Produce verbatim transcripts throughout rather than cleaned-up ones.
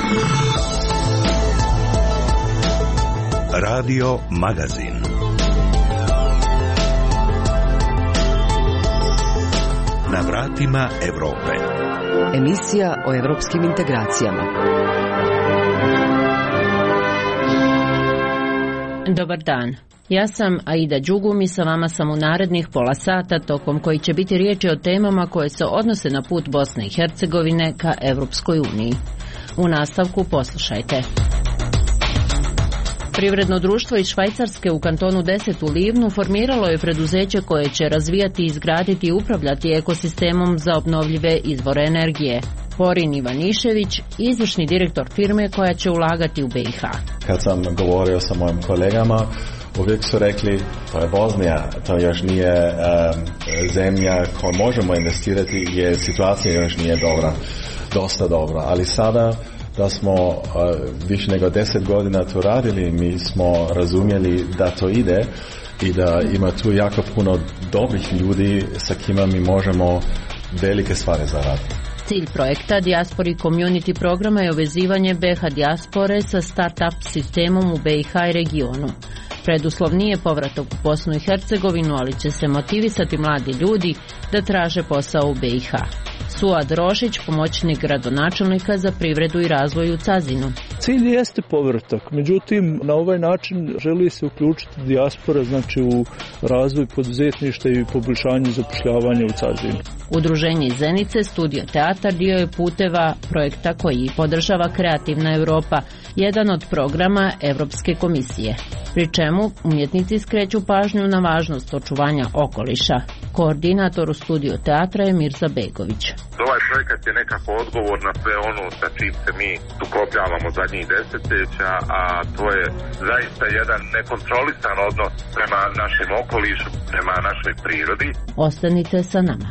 Radio Magazin. Na vratima Evrope. Emisija o evropskim integracijama. Dobar dan. Ja sam Aida Đugum i sa vama sam u narednih pola sata tokom koji će biti riječi o temama koje se odnose na put Bosne i Hercegovine ka Evropskoj uniji. U nastavku poslušajte. Privredno društvo iz Švajcarske u kantonu deset u Livnu formiralo je preduzeće koje će razvijati, izgraditi i upravljati ekosistemom za obnovljive izvore energije. Porin Ivanišević, izvršni direktor firme koja će ulagati u B i H. Kad sam govorio sa mojim kolegama, uvijek su rekli, to je Bosnija, to još nije um, zemlja koju možemo investirati jer situacija još nije dobra, dosta dobra, ali sada da smo uh, više nego deset godina to radili, mi smo razumjeli da to ide i da ima tu jako puno dobrih ljudi sa kima mi možemo velike stvari zaraditi. Cilj projekta Diaspori Community programa je uvezivanje B i H dijaspore sa start-up sistemom u B i H i regionu. Preduslov nije povratak u Bosnu i Hercegovinu, ali će se motivisati mladi ljudi da traže posao u B i H. Suad Rošić, pomoćnik gradonačelnika za privredu i razvoj u Cazinu. Cilj jeste povratak, međutim na ovaj način želi se uključiti dijaspora, znači u razvoj poduzetništva i poboljšanje zapošljavanja u Cazinu. Udruženje iz Zenice, Studio Teatar, dio je puteva projekta koji podržava Kreativna Europa, jedan od programa Evropske komisije. Pri čemu umjetnici skreću pažnju na važnost očuvanja okoliša. Koordinator u Studio Teatra je Mirza Begović. Ovaj projekat je nekako odgovor na sve ono sa čim se mi sukobljavamo zadnjih desetljeća, a to je zaista jedan nekontrolisan odnos prema našem okolišu, prema našoj prirodi. Ostanite sa nama.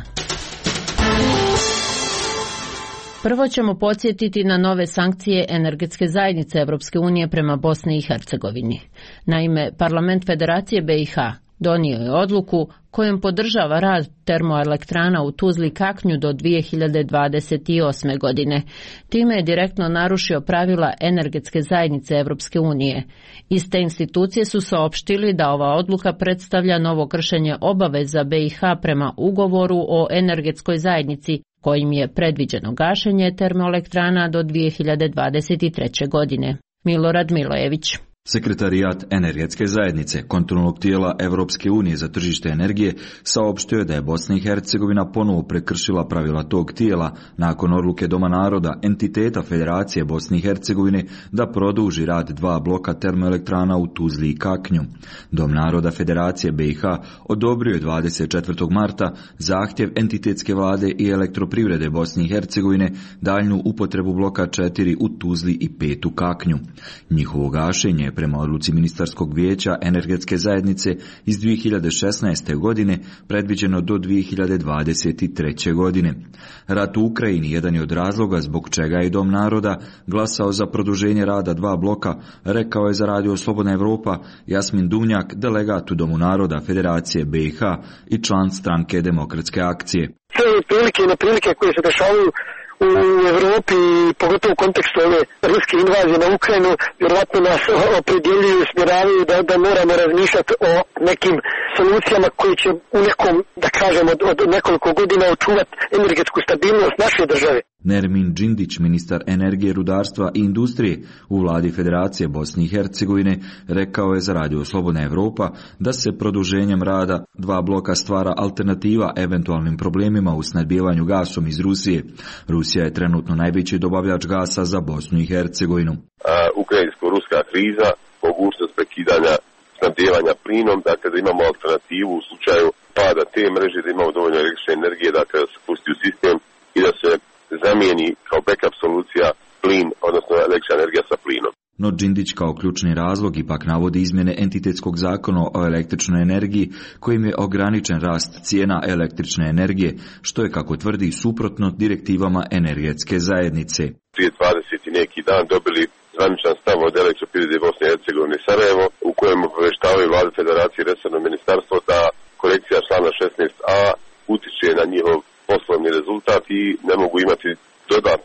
Prvo ćemo podsjetiti na nove sankcije energetske zajednice Evropske unije prema Bosni i Hercegovini. Naime, Parlament Federacije B i H donio je odluku kojom podržava rad termoelektrana u Tuzli Kaknju do dvije hiljade dvadeset osme. godine. Time je direktno narušio pravila energetske zajednice Evropske unije. Iste institucije su saopštili da ova odluka predstavlja novo kršenje obaveza B i H prema ugovoru o energetskoj zajednici, kojim je predviđeno gašenje termoelektrana do dvije hiljade dvadeset treće. godine. Milorad Milojević. Sekretarijat energetske zajednice, kontrolnog tijela Evropske unije za tržište energije, saopštio je da je Bosna i Hercegovina ponovo prekršila pravila tog tijela nakon odluke Doma naroda, entiteta Federacije Bosne i Hercegovine, da produži rad dva bloka termoelektrana u Tuzli i Kaknju. Dom naroda Federacije B i H odobrio je dvadeset četvrtog marta zahtjev entitetske vlade i elektroprivrede Bosne i Hercegovine daljnju upotrebu bloka četiri u Tuzli i pet u Kaknju. Njihovo gašenje je prema odluci Ministarskog vijeća energetske zajednice iz dvije hiljade šesnaeste. godine predviđeno do dvije hiljade dvadeset treće. godine. Rat u Ukrajini jedan je od razloga zbog čega je Dom naroda glasao za produženje rada dva bloka, rekao je za Radio Slobodna Evropa Jasmin Duvnjak, delegat u Domu naroda Federacije B i H i član stranke Demokratske akcije. Sve prilike i neprilike koje se dešavaju u Evropi, pogotovo u kontekstu ove ruske invazije na Ukrajinu, vjerojatno nas opredjeljuju i smjeravaju da, da moramo razmišljati o nekim solucijama koji će u nekom, da kažemo, od, od nekoliko godina očuvati energetsku stabilnost naše države. Nermin Džindić, ministar energije, rudarstva i industrije u vladi Federacije Bosne i Hercegovine, rekao je za Radio Slobodna Evropa da se produženjem rada dva bloka stvara alternativa eventualnim problemima u snabdijevanju gasom iz Rusije. Rusija je trenutno najveći dobavljač gasa za Bosnu i Hercegovinu. Ukrajinsko-ruska kriza, mogućnost prekidanja snabdijevanja plinom, dakle da imamo alternativu u slučaju pada te mreže, da imamo dovoljno električne energije, dakle da se pusti u sistem i da se zamijeni kao backup solucija plin, odnosno električna energija sa plinom. No Džindić kao ključni razlog ipak navodi izmjene entitetskog zakona o električnoj energiji kojim je ograničen rast cijena električne energije, što je, kako tvrdi, suprotno direktivama energetske zajednice. Prije dvadeset i neki dan dobili zvaničan stav od elektroprivrede Bosne i Hercegovine Sarajevo, u kojem obavještavaju vlade Federacije i resorno ministarstvo da korekcija člana šesnaest a utiče na njihov poslovni rezultat i ne mogu imati dodatno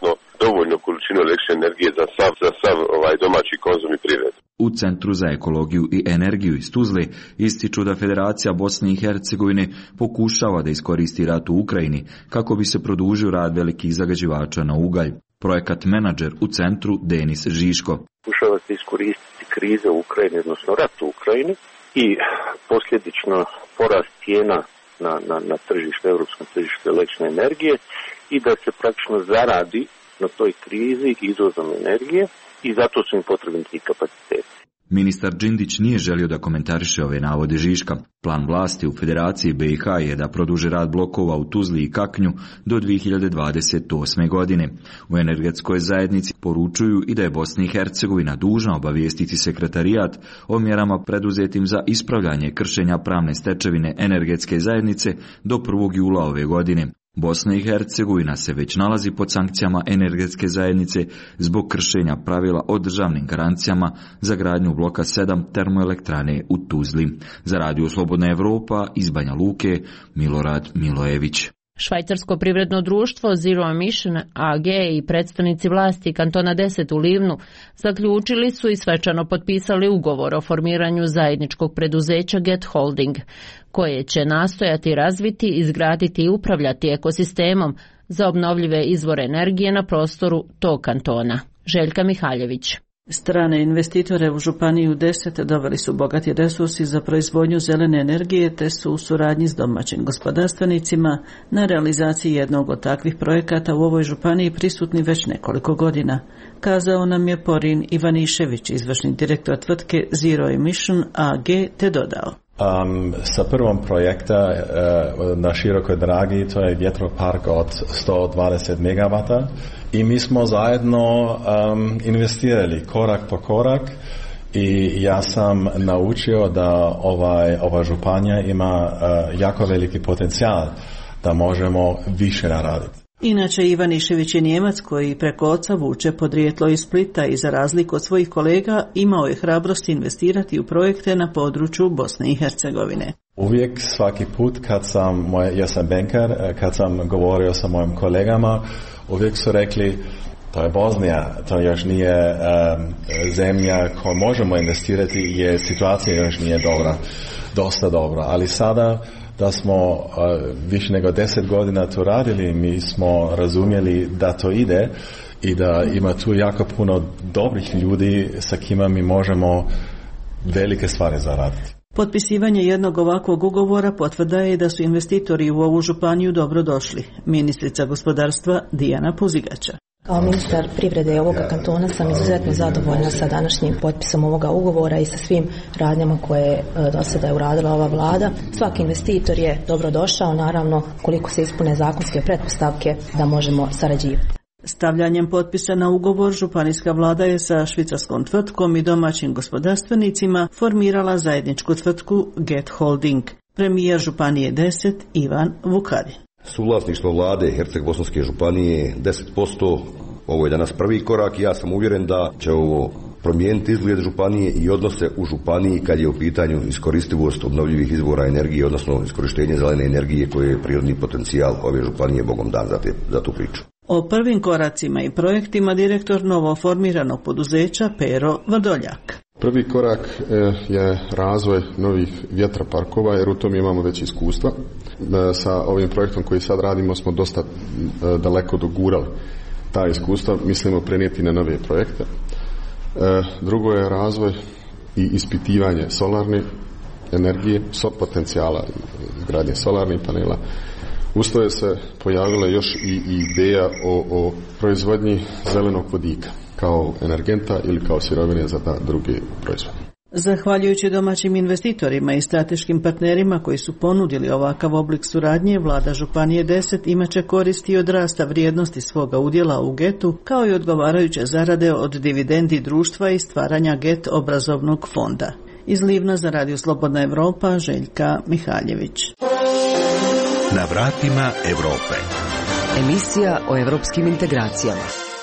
dovoljnu količinu električne energije za sav, za sav ovaj domaći konzum i privredu. U Centru za ekologiju i energiju iz Tuzle ističu da Federacija Bosne i Hercegovine pokušava da iskoristi rat u Ukrajini kako bi se produžio rad velikih zagađivača na ugalj. Projekat menadžer u centru Denis Žiško. Pokušava se iskoristiti krize u Ukrajini, odnosno rat u Ukrajini i posljedično porast cijena na, na, na tržište, europskom tržištu električne energije i da se praktično zaradi na toj krizi izvozom energije i zato su im potrebni ti kapaciteti. Ministar Đindić nije želio da komentariše ove navode Žiška. Plan vlasti u Federaciji B i H je da produže rad blokova u Tuzli i Kaknju do dvije hiljade dvadeset osme. godine. U energetskoj zajednici poručuju i da je Bosna i Hercegovina dužna obavijestiti sekretarijat o mjerama preduzetim za ispravljanje kršenja pravne stečevine energetske zajednice do prvog jula ove godine. Bosna i Hercegovina se već nalazi pod sankcijama energetske zajednice zbog kršenja pravila o državnim garancijama za gradnju bloka sedam termoelektrane u Tuzli. Za Radio Slobodna Evropa iz Banja Luke, Milorad Milojević. Švajcarsko privredno društvo Zero Emission A G i predstavnici vlasti kantona deset u Livnu zaključili su i svečano potpisali ugovor o formiranju zajedničkog preduzeća Get Holding, koje će nastojati razviti, izgraditi i upravljati ekosistemom za obnovljive izvore energije na prostoru tog kantona. Željka Mihaljević. Strane investitore u županiju deset doveli su bogati resursi za proizvodnju zelene energije te su u suradnji s domaćim gospodarstvenicima na realizaciji jednog od takvih projekata u ovoj županiji prisutni već nekoliko godina, kazao nam je Porin Ivanišević, izvršni direktor tvrtke Zero Emission A G, te dodao. Um, sa prvom projekta uh, na Širokoj Dragi, to je vjetropark od sto dvadeset megavata i mi smo zajedno um, investirali korak po korak i ja sam naučio da ovaj, ova županija ima uh, jako veliki potencijal da možemo više naraditi. Inače, Ivanišević je Njemac koji preko oca vuče podrijetlo iz Splita i za razliku od svojih kolega imao je hrabrost investirati u projekte na području Bosne i Hercegovine. Uvijek svaki put kad sam, moj, ja sam bankar, kad sam govorio sa mojim kolegama, uvijek su rekli to je Bosnija, to još nije um, zemlja koju možemo investirati jer situacija još nije dobra, dosta dobra, ali sada da smo uh, više nego deset godina to radili, mi smo razumjeli da to ide i da ima tu jako puno dobrih ljudi sa kima mi možemo velike stvari zaraditi. Potpisivanje jednog ovakvog ugovora potvrda je da su investitori u ovu županiju dobro došli. Ministrica gospodarstva Dijana Puzigača. Kao ministar privrede ovoga kantona sam izuzetno zadovoljna sa današnjim potpisom ovoga ugovora i sa svim radnjama koje je do sada je uradila ova vlada. Svaki investitor je dobro došao, naravno koliko se ispune zakonske pretpostavke da možemo sarađivati. Stavljanjem potpisa na ugovor županijska vlada je sa švicarskom tvrtkom i domaćim gospodarstvenicima formirala zajedničku tvrtku Get Holding. Premijer županije deset Ivan Vukadin. Suvlasništvo vlade Herceg-Bosanske županije deset posto, ovo je danas prvi korak i ja sam uvjeren da će ovo promijeniti izgled županije i odnose u županiji kad je u pitanju iskoristivost obnovljivih izvora energije, odnosno iskorištenje zelene energije koje je prirodni potencijal ove županije Bogom dan za, te, za tu priču. O prvim koracima i projektima direktor novo formiranog poduzeća Pero Vrdoljak. Prvi korak je razvoj novih vjetroparkova jer u tom imamo već iskustva. Sa ovim projektom koji sad radimo smo dosta daleko dogurali ta iskustva, mislimo prenijeti na nove projekte. Drugo je razvoj i ispitivanje solarne energije, potencijala izgradnje solarnih panela. Uz to je se pojavila još i ideja o, o proizvodnji zelenog vodika kao energenta ili kao sirovine za ta druge proizvode. Zahvaljujući domaćim investitorima i strateškim partnerima koji su ponudili ovakav oblik suradnje, vlada županije deset imaće koristi od rasta vrijednosti svoga udjela u Getu, kao i odgovarajuće zarade od dividendi društva i stvaranja Get obrazovnog fonda. Iz Livna za Radio Slobodna Evropa, Željka Mihaljević. Na vratima Evrope. Emisija o evropskim integracijama.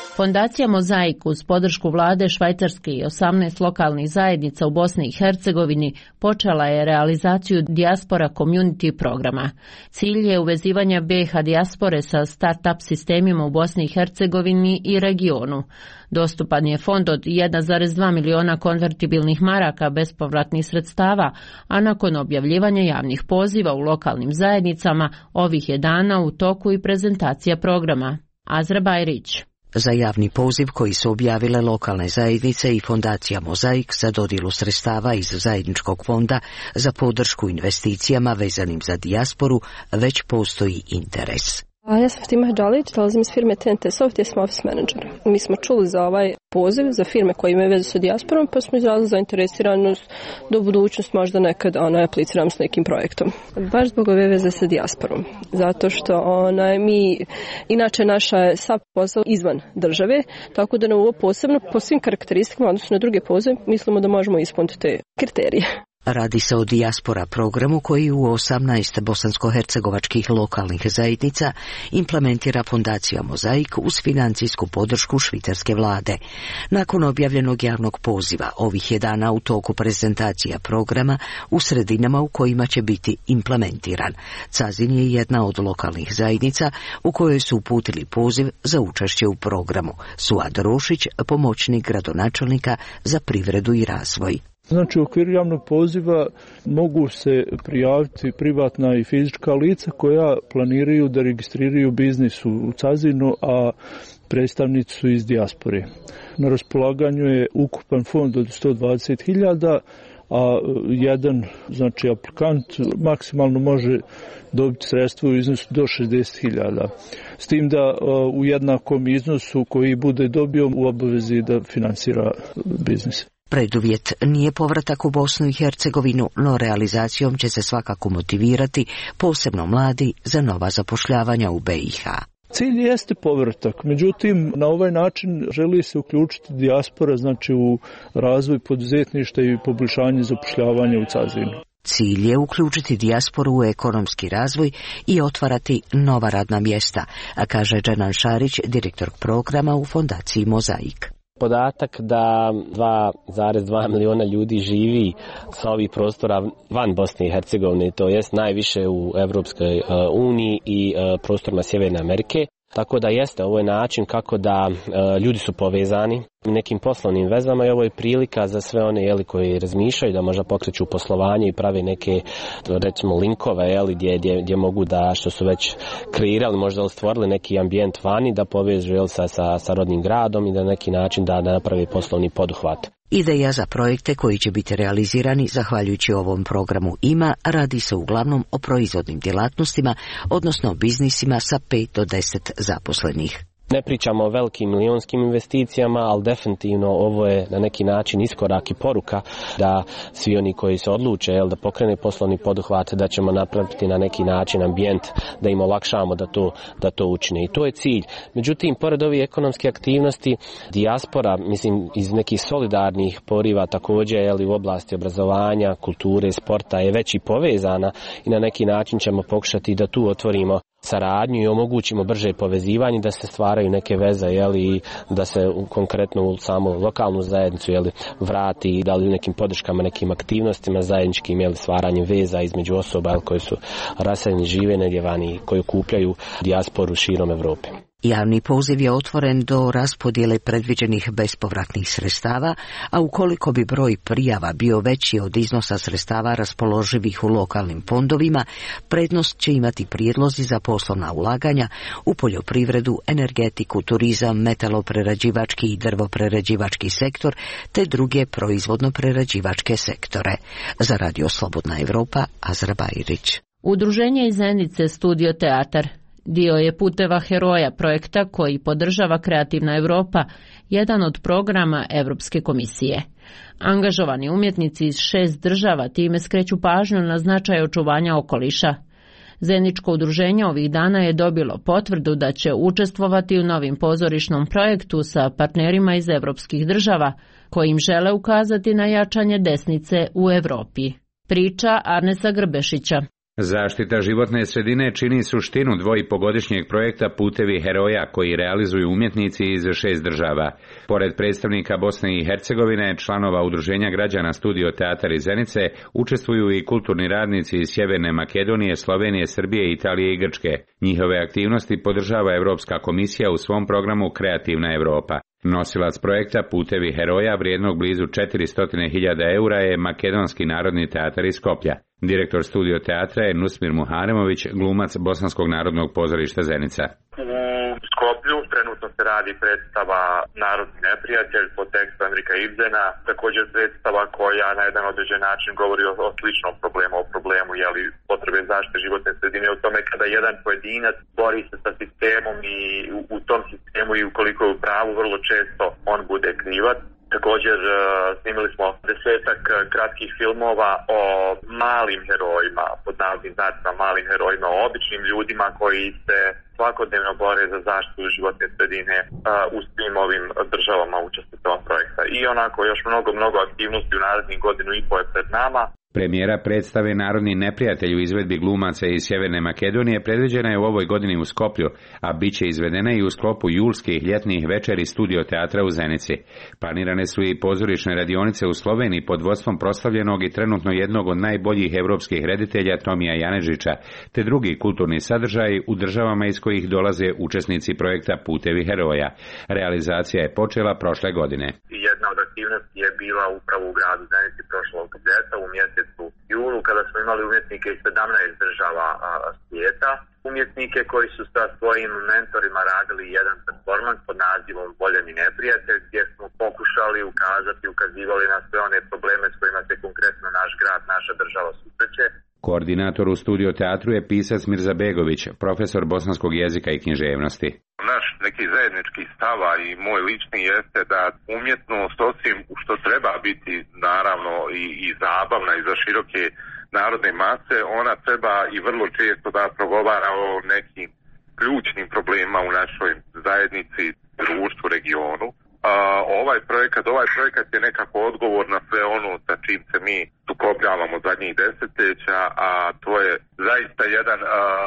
Fondacija Mozaik uz podršku vlade Švajcarske i osamnaest lokalnih zajednica u Bosni i Hercegovini počela je realizaciju Dijaspora Community programa. Cilj je uvezivanja B iH dijaspore sa start-up sistemima u Bosni i Hercegovini i regionu. Dostupan je fond od jedan zarez dva miliona konvertibilnih maraka bespovratnih sredstava, a nakon objavljivanja javnih poziva u lokalnim zajednicama ovih je dana u toku i prezentacija programa. Azra Bajrić. Za javni poziv koji su objavile lokalne zajednice i fondacija Mozaik za dodjelu sredstava iz zajedničkog fonda za podršku investicijama vezanim za dijasporu već postoji interes. A ja sam Fatima Hadžalić, dolazim iz firme T N T Soft, ja sam office manager. Mi smo čuli za ovaj poziv za firme koje imaju vezu sa dijasporom, pa smo izrazili zainteresiranost da u budućnost možda nekad ona apliciramo s nekim projektom. Baš zbog ove veze sa dijasporom, zato što ona, mi, inače naša je sav posao izvan države, tako da na ovo posebno po svim karakteristikama, odnosno na druge pozive, mislimo da možemo ispuniti te kriterije. Radi se o dijaspora programu koji u osamnaest bosansko-hercegovačkih lokalnih zajednica implementira fondacija Mozaik uz financijsku podršku švicarske vlade. Nakon objavljenog javnog poziva, ovih je dana u toku prezentacija programa u sredinama u kojima će biti implementiran. Cazin je jedna od lokalnih zajednica u kojoj su uputili poziv za učešće u programu. Suad Rošić, pomoćnik gradonačelnika za privredu i razvoj. Znači, u okviru javnog poziva mogu se prijaviti privatna i fizička lica koja planiraju da registriraju biznis u Cazinu, a predstavnici su iz dijaspore. Na raspolaganju je ukupan fond od sto dvadeset hiljada, a jedan, znači, aplikant maksimalno može dobiti sredstvo u iznosu do šezdeset hiljada. S tim da u jednakom iznosu koji bude dobio u obavezi da finansira biznis. Preduvjet nije povratak u Bosnu i Hercegovinu, no realizacijom će se svakako motivirati posebno mladi za nova zapošljavanja u B iH. Cilj jeste povratak, međutim na ovaj način želi se uključiti dijaspora, znači u razvoj poduzetništva i poboljšanje zapošljavanja u Cazinu. Cilj je uključiti dijasporu u ekonomski razvoj i otvarati nova radna mjesta, a kaže Dženan Šarić, direktor programa u fondaciji Mozaik. Podatak da dva zarez dva miliona ljudi živi sa ovih prostora van Bosne i Hercegovine, to jest najviše u Evropskoj uniji i prostorima Sjeverne Amerike. Tako da jeste, ovo je način kako da e, ljudi su povezani nekim poslovnim vezama i ovo je prilika za sve one jeli, koji razmišljaju da možda pokreću poslovanje i prave neke, recimo, linkove jeli, gdje, gdje, gdje mogu da, što su već kreirali, možda stvorili neki ambijent vani, da povežu jeli, sa, sa, sa rodnim gradom i da na neki način da, da naprave poslovni poduhvat. Ideja za projekte koji će biti realizirani zahvaljujući ovom programu ima, radi se uglavnom o proizvodnim djelatnostima, odnosno biznisima sa pet do deset zaposlenih. Ne pričamo o velikim milionskim investicijama, ali definitivno ovo je na neki način iskorak i poruka da svi oni koji se odluče jel, da pokrene poslovni poduhvat, da ćemo napraviti na neki način ambijent, da im olakšamo da to, da to učine. I to je cilj. Međutim, pored ovih ekonomske aktivnosti, dijaspora, mislim, iz nekih solidarnih poriva također jel, u oblasti obrazovanja, kulture, sporta je već i povezana i na neki način ćemo pokušati da tu otvorimo saradnju i omogućimo brže povezivanje, da se stvaraju neke veze, jeli, da se konkretno u samu lokalnu zajednicu jeli, vrati, da li nekim podrškama, nekim aktivnostima zajedničkim jeli, stvaranjem veza između osoba jeli, koji su raseljeni, žive negdje vani, koji okupljaju dijasporu širom Evrope. Javni poziv je otvoren do raspodjele predviđenih bespovratnih sredstava, a ukoliko bi broj prijava bio veći od iznosa sredstava raspoloživih u lokalnim fondovima, prednost će imati prijedlozi za poslovna ulaganja u poljoprivredu, energetiku, turizam, metaloprerađivački i drvoprerađivački sektor te druge proizvodno-prerađivačke sektore. Za Radio Slobodna Evropa, Azra Bajrić. Udruženje iz Zenice Studio Teatar dio je Puteva heroja projekta koji podržava Kreativna Europa, jedan od programa Europske komisije. Angažovani umjetnici iz šest država time skreću pažnju na značaj očuvanja okoliša. Zeničko udruženje ovih dana je dobilo potvrdu da će učestvovati u novim pozorišnom projektu sa partnerima iz evropskih država, kojim žele ukazati na jačanje desnice u Europi. Priča Arnesa Grbešića. Zaštita životne sredine čini suštinu dvoipogodišnjeg projekta Putevi heroja koji realizuju umjetnici iz šest država. Pored predstavnika Bosne i Hercegovine, članova Udruženja građana Studio Teatar iz Zenice, učestvuju i kulturni radnici iz Sjeverne Makedonije, Slovenije, Srbije, Italije i Grčke. Njihove aktivnosti podržava Evropska komisija u svom programu Kreativna Evropa. Nosilac projekta Putevi heroja vrijednog blizu četiristo hiljada eura je Makedonski narodni teatar iz Skoplja. Direktor Studio Teatra je Nusmir Muharemović, glumac Bosanskog narodnog pozorišta Zenica. U Skoplju trenutno se radi predstava Narodni neprijatelj po tekstu Enrika Ibsena, također predstava koja na jedan određen način govori o, o sličnom problemu, o problemu jeli, potrebe zaštite životne sredine, o tome kada jedan pojedinac bori se sa sistemom i u, u tom sistemu i ukoliko je u pravu vrlo često on bude krivac. Također snimili smo desetak kratkih filmova o malim herojima, pod navodnim znacima malim herojima, o običnim ljudima koji se svakodnevno bore za zaštitu životne sredine u svim ovim državama učesnicama projekta. I onako još mnogo, mnogo aktivnosti u narednih godinu i po je pred nama. Premijera predstave Narodni neprijatelj u izvedbi glumaca iz Sjeverne Makedonije predviđena je u ovoj godini u Skoplju, a bit će izvedena i u sklopu julskih ljetnih večeri Studio Teatra u Zenici. Planirane su i pozorišne radionice u Sloveniji pod vodstvom proslavljenog i trenutno jednog od najboljih evropskih reditelja Tomija Janežića, te drugi kulturni sadržaji u državama iz kojih dolaze učesnici projekta Putevi heroja. Realizacija je počela prošle godine. Jedna od aktivnosti je bila upravo u gradu Zenici prošlog ljeta u mjesecu julu, kada smo imali umjetnike iz sedamnaest država a, svijeta, umjetnike koji su sa svojim mentorima radili jedan performans pod nazivom Voljeni neprijatelj, gdje smo pokušali ukazati, ukazivali na sve one probleme s kojima se konkretno naš grad, naša država susreće. Koordinator u Studio Teatru je pisac Mirza Begović, profesor bosanskog jezika i književnosti. Naš neki zajednički stava i moj lični jeste da umjetnost, osim što treba biti naravno i, i zabavna i za široke narodne mase, ona treba i vrlo često da progovara o nekim ključnim problemima u našoj zajednici, društvu, regionu. A, ovaj projekat, ovaj projekat je nekako odgovor na sve ono sa čim se mi sukobljavamo zadnjih desetljeća, a to je zaista jedan a,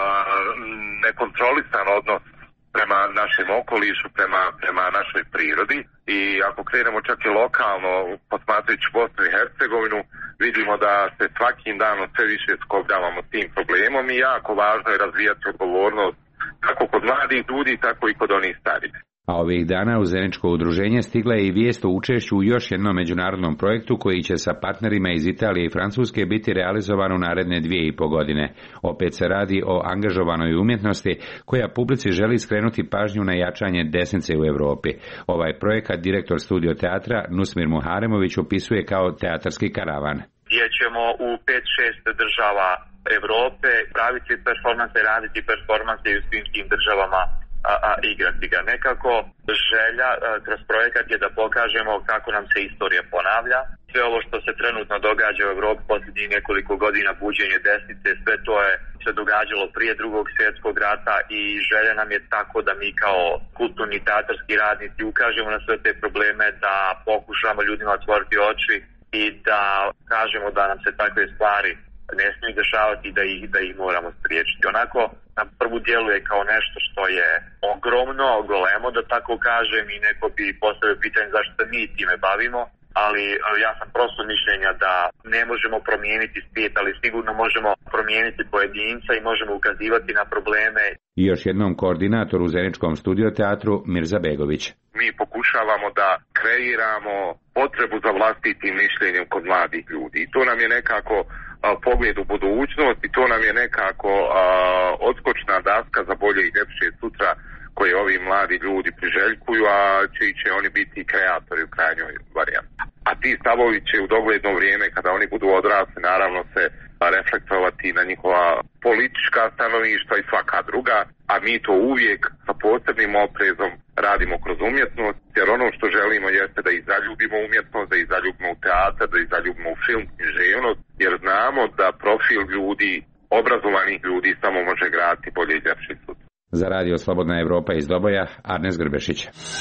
nekontrolisan odnos prema našem okolišu, prema, prema našoj prirodi. I ako krenemo čak i lokalno, posmatrajući Bosnu i Hercegovinu, vidimo da se svakim danom sve više sukobljavamo s tim problemom i jako važno je razvijati odgovornost kako kod mladih ljudi, tako i kod onih starih. A ovih dana u Zeničko udruženje stigla je i vijest o učešću u još jednom međunarodnom projektu koji će sa partnerima iz Italije i Francuske biti realizovan u naredne dvije i po godine. Opet se radi o angažovanoj umjetnosti koja publici želi skrenuti pažnju na jačanje desnice u Europi. Ovaj projekat direktor Studio Teatra Nusmir Muharemović opisuje kao teatarski karavan. Gdje ćemo u pet šest država Europe praviti performanse, raditi performanse i u svim tim državama A, a igrati ga. Nekako želja a, kroz projekat je da pokažemo kako nam se istorija ponavlja. Sve ovo što se trenutno događa u Evropi posljednjih nekoliko godina, buđenje desnice, sve to je se događalo prije drugog svjetskog rata i želja nam je tako da mi kao kulturni teatarski radnici ukažemo na sve te probleme, da pokušamo ljudima otvoriti oči i da kažemo da nam se takve stvari ne smiju dešavati i da ih, da ih moramo spriječiti. Onako, na prvu djeluje kao nešto što je ogromno, golemo, da tako kažem, i neko bi postavio pitanje zašto se mi time bavimo, ali ja sam prosto mišljenja da ne možemo promijeniti svijet, ali sigurno možemo promijeniti pojedinca i možemo ukazivati na probleme. I još jednom koordinator u Zeničkom Studio Teatru Mirza Begović. Mi pokušavamo da kreiramo potrebu za vlastitim mišljenjem kod mladih ljudi. I to nam je nekako pogled u budućnost i to nam je nekako a, odskočna daska za bolje i ljepše sutra koje ovi mladi ljudi priželjkuju, a čiji će oni biti kreatori u krajnjoj varijanti. A ti stavovi će u dogledno vrijeme, kada oni budu odrasli, naravno se reflektovati na njihova politička stanovišta i svaka druga, a mi to uvijek sa posebnim oprezom radimo kroz umjetnost, jer ono što želimo jeste da i zaljubimo umjetnost, da i zaljubimo u teatar, da i zaljubimo u film, književnost, jer znamo da profil ljudi, obrazovanih ljudi samo može graditi bolje i ljepši sud. Za Radio Slobodna Evropa iz Doboja, Arnes Grbešić.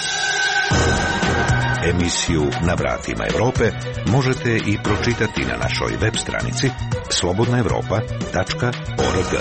Emisiju Na vratima Evrope možete i pročitati na našoj web stranici slobodna evropa tačka org. org.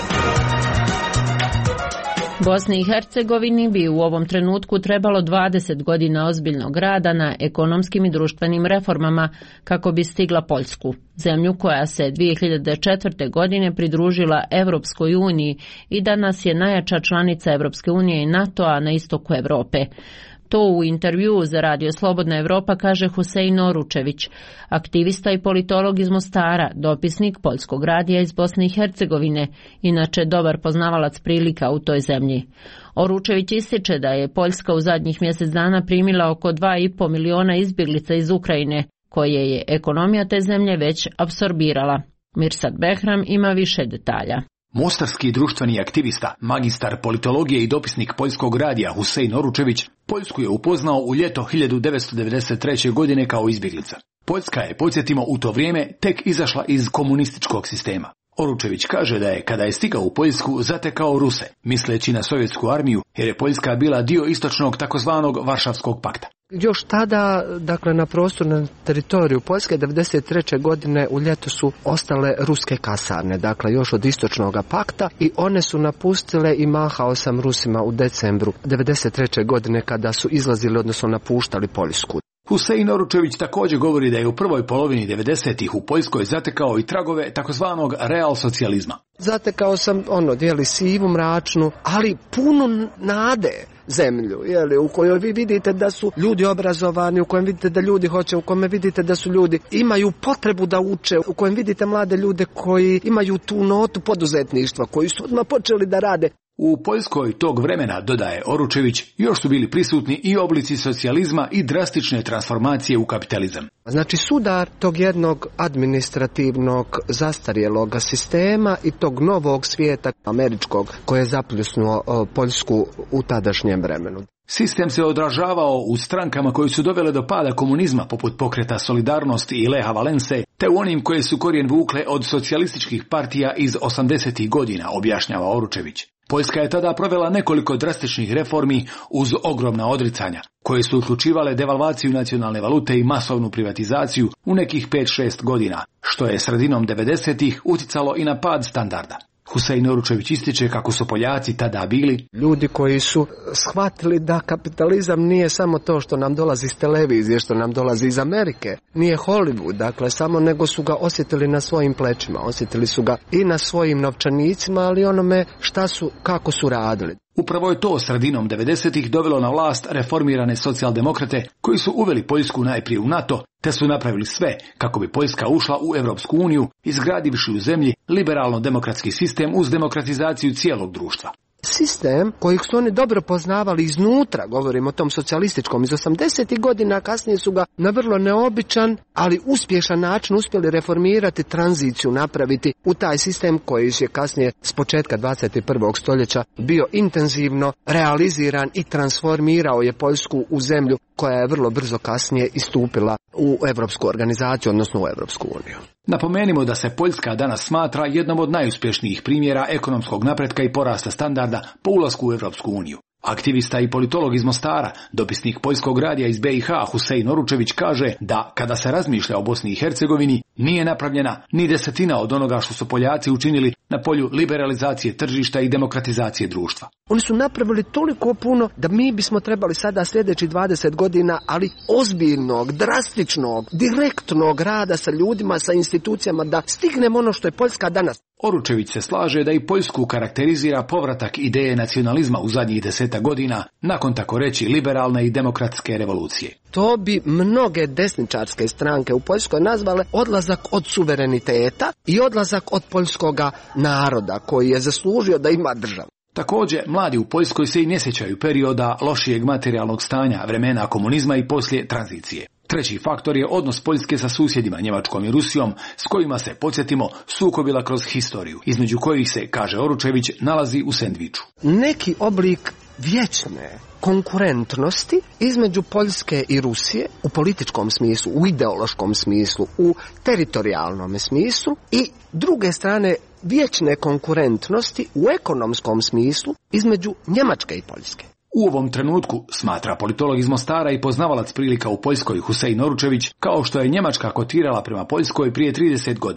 Bosni i Hercegovini bi u ovom trenutku trebalo dvadeset godina ozbiljnog rada na ekonomskim i društvenim reformama kako bi stigla Poljsku, zemlju koja se dvije hiljade četvrte. godine pridružila Evropskoj uniji i danas je najjača članica Evropske unije i NATO-a na istoku Evrope. To u intervjuu za Radio Slobodna Evropa kaže Husein Oručević, aktivista i politolog iz Mostara, dopisnik Poljskog radija iz Bosne i Hercegovine, inače dobar poznavalac prilika u toj zemlji. Oručević ističe da je Poljska u zadnjih mjesec dana primila oko dva i po miliona izbjeglica iz Ukrajine, koje je ekonomija te zemlje već apsorbirala. Mirsad Behram ima više detalja. Mostarski društveni aktivista, magistar politologije i dopisnik Poljskog radija Husein Oručević Poljsku je upoznao u ljeto hiljadu devetsto devedeset treće. godine kao izbjeglica. Poljska je, podsjetimo, u to vrijeme tek izašla iz komunističkog sistema. Oručević kaže da je, kada je stigao u Poljsku, zatekao Ruse, misleći na sovjetsku armiju, jer je Poljska bila dio istočnog takozvanog Varšavskog pakta. Još tada, dakle, na prostoru, na teritoriju Poljske, devedeset treće. godine u ljeto su ostale ruske kasarne, dakle, još od istočnog pakta, i one su napustile i mahao sam Rusima u decembru devedeset treće. godine kada su izlazili, odnosno napuštali Poljsku. Husein Oručević također govori da je u prvoj polovini devedesetih u Poljskoj zatekao i tragove takozvanog real socijalizma. Zatekao sam ono, dijeli sivu, mračnu, ali puno nade zemlju, jeli, u kojoj vi vidite da su ljudi obrazovani, u kojem vidite da ljudi hoće, u kojem vidite da su ljudi imaju potrebu da uče, u kojem vidite mlade ljude koji imaju tu notu poduzetništva, koji su odmah počeli da rade. U Poljskoj tog vremena, dodaje Oručević, još su bili prisutni i oblici socijalizma i drastične transformacije u kapitalizam. Znači sudar tog jednog administrativnog zastarjelog sistema i tog novog svijeta američkog koje je zapljusnuo Poljsku u tadašnjem vremenu. Sistem se odražavao u strankama koji su dovele do pada komunizma, poput pokreta Solidarnosti i Leha Valense, te u onim koje su korijen vukle od socijalističkih partija iz osamdesetih godina, objašnjava Oručević. Poljska je tada provela nekoliko drastičnih reformi uz ogromna odricanja, koje su uključivale devalvaciju nacionalne valute i masovnu privatizaciju u nekih pet šest godina, što je sredinom devedesetih uticalo i na pad standarda. Husein Oručević ističe kako su Poljaci tada bili ljudi koji su shvatili da kapitalizam nije samo to što nam dolazi iz televizije, što nam dolazi iz Amerike, nije Hollywood, dakle samo, nego su ga osjetili na svojim plećima, osjetili su ga i na svojim novčanicima, ali onome šta su, kako su radili. Upravo je to sredinom devedesetih dovelo na vlast reformirane socijaldemokrate koji su uveli Poljsku najprije u NATO, te su napravili sve kako bi Poljska ušla u Europsku uniju, izgradivši u zemlji liberalno-demokratski sistem uz demokratizaciju cijelog društva. Sistem kojeg su oni dobro poznavali iznutra, govorimo o tom socijalističkom iz osamdesetih godina, kasnije su ga na vrlo neobičan, ali uspješan način uspjeli reformirati, tranziciju napraviti u taj sistem koji je kasnije s početka dvadeset prvog stoljeća bio intenzivno realiziran i transformirao je Poljsku u zemlju koja je vrlo brzo kasnije istupila u Europsku organizaciju, odnosno u Europsku uniju. Napomenimo da se Poljska danas smatra jednom od najuspješnijih primjera ekonomskog napretka i porasta standarda po ulasku u Europsku uniju. Aktivista i politolog iz Mostara, dopisnik Poljskog radija iz B i H Husein Oručević kaže da kada se razmišlja o Bosni i Hercegovini nije napravljena ni desetina od onoga što su Poljaci učinili na polju liberalizacije tržišta i demokratizacije društva. Oni su napravili toliko puno da mi bismo trebali sada sljedeći dvadeset godina, ali ozbiljnog, drastičnog, direktnog rada sa ljudima, sa institucijama, da stignemo ono što je Poljska danas. Oručević se slaže da i Poljsku karakterizira povratak ideje nacionalizma u zadnjih deseta godina, nakon tako reći liberalne i demokratske revolucije. To bi mnoge desničarske stranke u Poljskoj nazvale odlazak od suvereniteta i odlazak od poljskoga naroda koji je zaslužio da ima državu. Također, mladi u Poljskoj se i ne sjećaju perioda lošijeg materijalnog stanja, vremena komunizma i poslije tranzicije. Treći faktor je odnos Poljske sa susjedima Njemačkom i Rusijom, s kojima se, podsjetimo, sukobila kroz historiju, između kojih se, kaže Oručević, nalazi u sendviču. Neki oblik vječne konkurentnosti između Poljske i Rusije u političkom smislu, u ideološkom smislu, u teritorijalnom smislu, i druge strane vječne konkurentnosti u ekonomskom smislu između Njemačke i Poljske. U ovom trenutku, smatra politolog iz Mostara i poznavalac prilika u Poljskoj Husein Oručević, kao što je Njemačka kotirala prema Poljskoj prije trideset godina.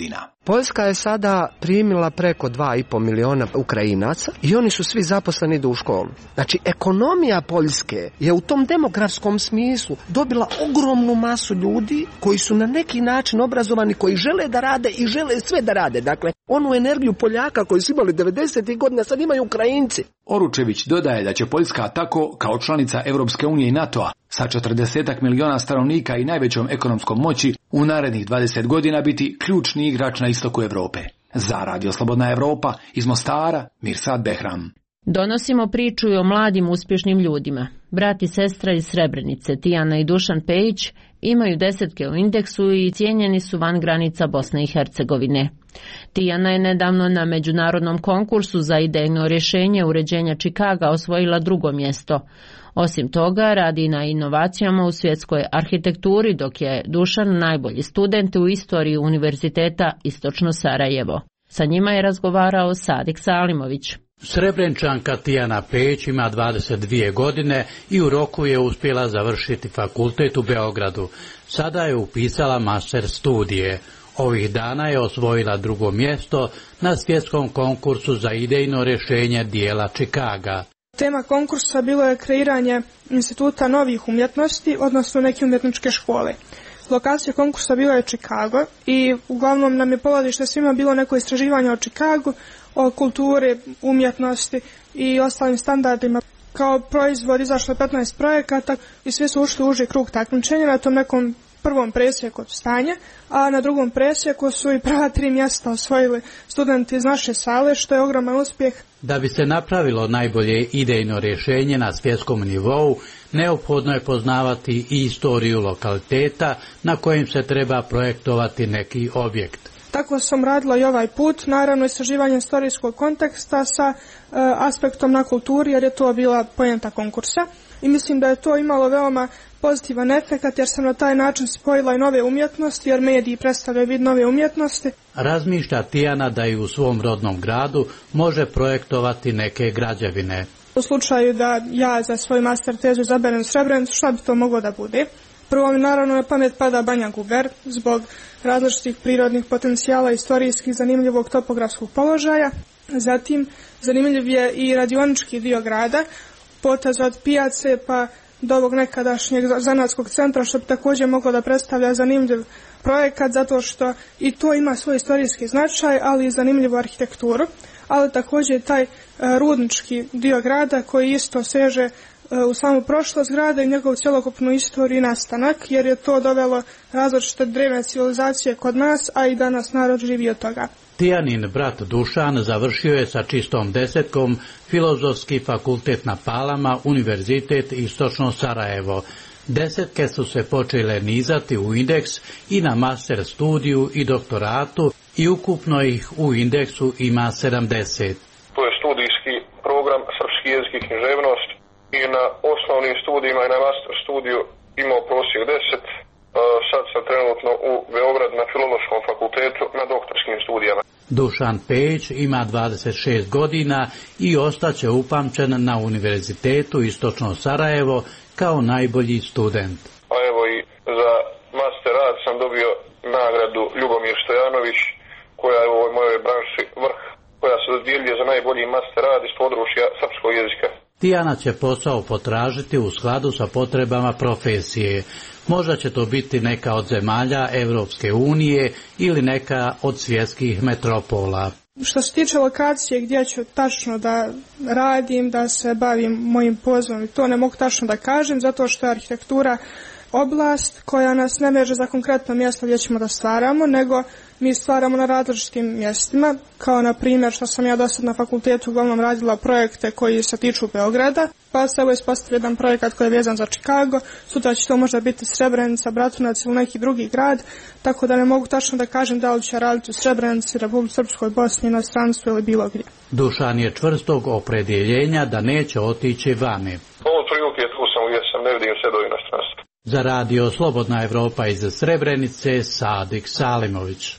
Poljska je sada primila preko dva i pol miliona Ukrajinaca i oni su svi zaposleni idu u školu. Znači, ekonomija Poljske je u tom demografskom smislu dobila ogromnu masu ljudi koji su na neki način obrazovani, koji žele da rade i žele sve da rade. Dakle, onu energiju Poljaka koji su imali devedesetih godina sad imaju Ukrajinci. Oručević dodaje da će Poljska tako, kao članica Europske unije i NATO-a, sa četrdesetak miliona stanovnika i najvećom ekonomskom moći, u narednih dvadeset godina biti ključni igrač na istoku Europe. Za Radio Slobodna Evropa, iz Mostara, Mirsad Behram. Donosimo priču i o mladim uspješnim ljudima. Brat i sestra iz Srebrenice, Tijana i Dušan Pejić, imaju desetke u indeksu i cijenjeni su van granica Bosne i Hercegovine. Tijana je nedavno na međunarodnom konkursu za idejno rješenje uređenja Čikaga osvojila drugo mjesto. Osim toga, radi na inovacijama u svjetskoj arhitekturi, dok je Dušan najbolji student u istoriji Univerziteta Istočno Sarajevo. Sa njima je razgovarao Sadik Salimović. Srebrenčanka Tijana Pejić ima dvadeset dvije godine i u roku je uspjela završiti fakultet u Beogradu. Sada je upisala master studije. Ovih dana je osvojila drugo mjesto na svjetskom konkursu za idejno rješenje dijela Čikaga. Tema konkursa bilo je kreiranje instituta novih umjetnosti, odnosno neke umjetničke škole. Lokacija konkursa bila je Čikago i uglavnom nam je polazište svima bilo neko istraživanje o Čikagu, o kulturi, umjetnosti i ostalim standardima. Kao proizvod izašlo je petnaest projekata i svi su ušli u uži krug takmičenja na tom nekom prvom presjeku stanja, a na drugom presjeku su i prva tri mjesta osvojili studenti iz naše sale, što je ogroman uspjeh. Da bi se napravilo najbolje idejno rješenje na svjetskom nivou, neophodno je poznavati i istoriju lokaliteta na kojem se treba projektovati neki objekt. Tako sam radila i ovaj put, naravno istraživanje istorijskog konteksta sa e, aspektom na kulturi, jer je to bila poenta konkursa. I mislim da je to imalo veoma pozitivan efekt, jer sam na taj način spojila i nove umjetnosti, jer mediji predstavljaju vid nove umjetnosti. Razmišlja Tijana da i u svom rodnom gradu može projektovati neke građevine. U slučaju da ja za svoj master tezu izaberem Srebrenicu, šta bi to moglo da bude? Prvo mi naravno na pamet pada Banja Guber, zbog različitih prirodnih potencijala, istorijskih, zanimljivog topografskog položaja. Zatim, zanimljiv je i radionički dio grada, potez od pijace pa do ovog nekadašnjeg zanatskog centra, što bi također moglo da predstavlja zanimljiv projekat, zato što i to ima svoj istorijski značaj, ali i zanimljivu arhitekturu, ali također taj e, rudnički dio grada koji isto seže e, u samu prošlost grada i njegovu cjelokupnu istoriju i nastanak, jer je to dovelo različite drevne civilizacije kod nas, a i danas narod živi od toga. Tijanin brat Dušan završio je sa čistom desetkom Filozofski fakultet na Palama, Univerzitet Istočno Sarajevo. Desetke su se počele nizati u indeks i na master studiju i doktoratu i ukupno ih u indeksu ima sedamdeset. To je studijski program srpski jezik i književnost i na osnovnim studijima i na master studiju imao prosjek deset. Sad sam trenutno u Beogradu na Filološkom fakultetu na doktorskim studijama. Dušan Pejić ima dvadeset šest godina i ostaće upamćen na Univerzitetu Istočno Sarajevo kao najbolji student. A evo i za master rad sam dobio nagradu Ljubomir Stojanović, koja je u ovoj mojoj branši vrh, koja se dodjeljuje za najbolji master rad iz područja srpskog jezika. Tijana će posao potražiti u skladu sa potrebama profesije. Možda će to biti neka od zemalja Evropske unije ili neka od svjetskih metropola. Što se tiče lokacije gdje ću tačno da radim, da se bavim mojim pozivom, to ne mogu tačno da kažem, zato što je arhitektura oblast koja nas ne veže za konkretno mjesto gdje ćemo da stvaramo, nego mi stvaramo na različitim mjestima, kao na primjer što sam ja do sad na fakultetu uglavnom radila projekte koji se tiču Beograda, pa se evo ispostavio jedan projekat koji je vezan za Čikago, sutra će to možda biti Srebrenica, Bratunac ili neki drugi grad, tako da ne mogu tačno da kažem da li će raditi u Srebrenici, Republici Srpskoj, Bosni, inostranstvu ili bilo gdje. Dušan je čvrstog opredjeljenja da neće otići vani. Ovo prilike tu sam gdje sam, ne vidim se do inostranstva. Za radio Slobodna Evropa iz Srebrenice, Sadik Salimović.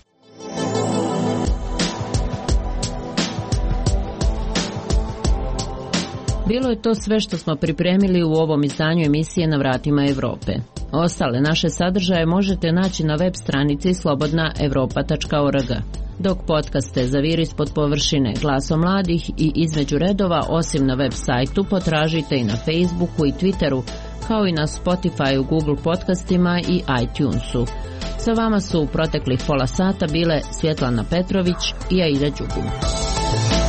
Bilo je to sve što smo pripremili u ovom izdanju emisije Na vratima Europe. Ostale naše sadržaje možete naći na web stranici slobodna europa tačka org. Dok podcaste Zavir ispod površine, Glasom mladih i Između redova, osim na web sajtu, potražite i na Facebooku i Twitteru, kao i na Spotifyu, Google podcastima i iTunesu. Sa vama su u proteklih pola sata bile Svjetlana Petrović i Aida Đugum.